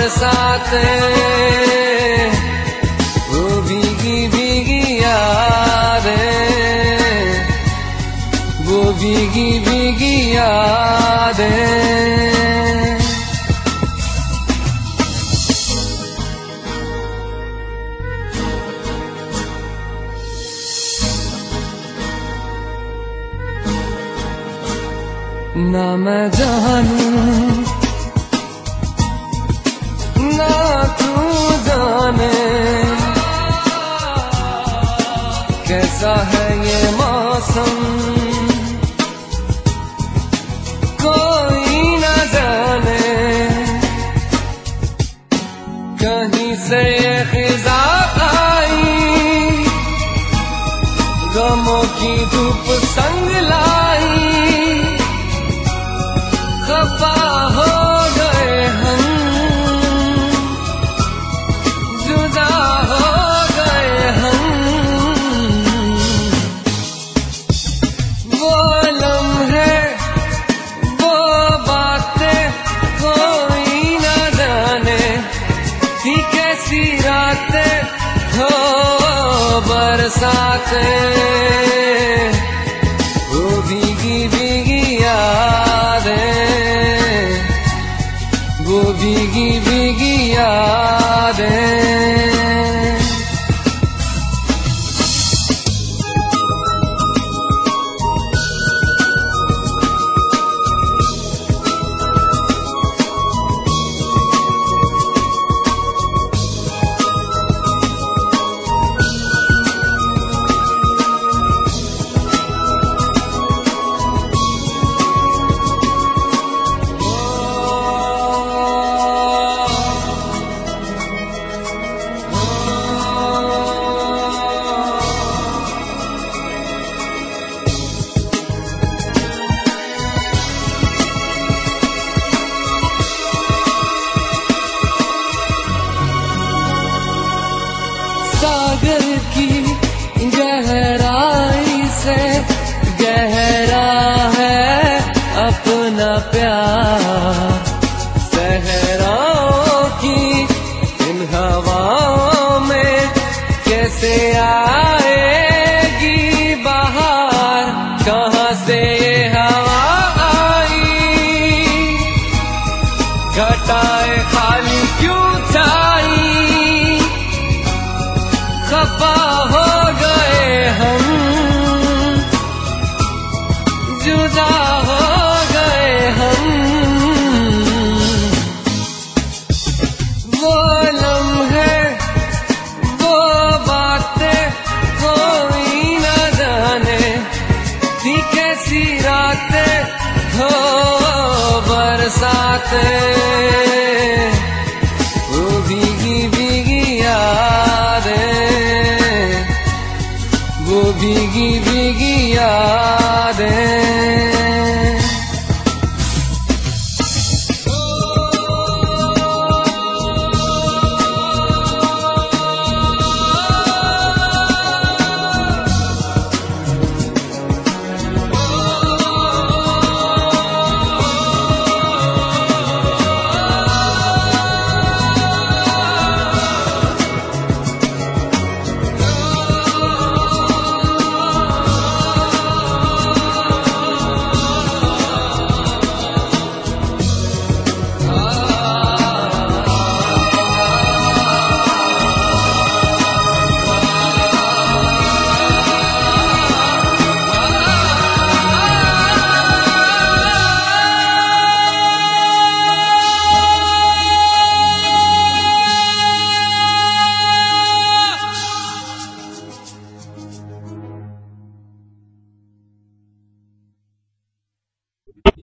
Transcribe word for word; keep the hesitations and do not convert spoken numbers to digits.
बरसातें, वो भीगी भीगी यादें, वो भीगी भीगी यादें। ना मैं जानूं ना तू जाने, कैसा है ये मौसम कोई ना जाने। कहीं से ये खिज़ा आई, गमों की धूप संग लाई, खफा हो गए हम, जुदा हो गए हम। वो लम्हे वो बातें कोई ना जाने, थी कैसी रातें हो बरसातें, वो भीगी भीगी यादें, वो भीगी भीगी यादें। सागर की गहराई से गहरा है अपना प्यार, सहराओं की इन हवाओं में कैसे आएगी बहार। कहाँ से ये हवा आई, घटाएं खाली क्यों छाई, खफा हो गए हम, जुदा हो गए हम। वो लम्हे वो बातें कोई ना जाने, थी कैसी रातें हो बरसातें, वो भीगी भीगी यादें, वो भीगी भीगी यादें।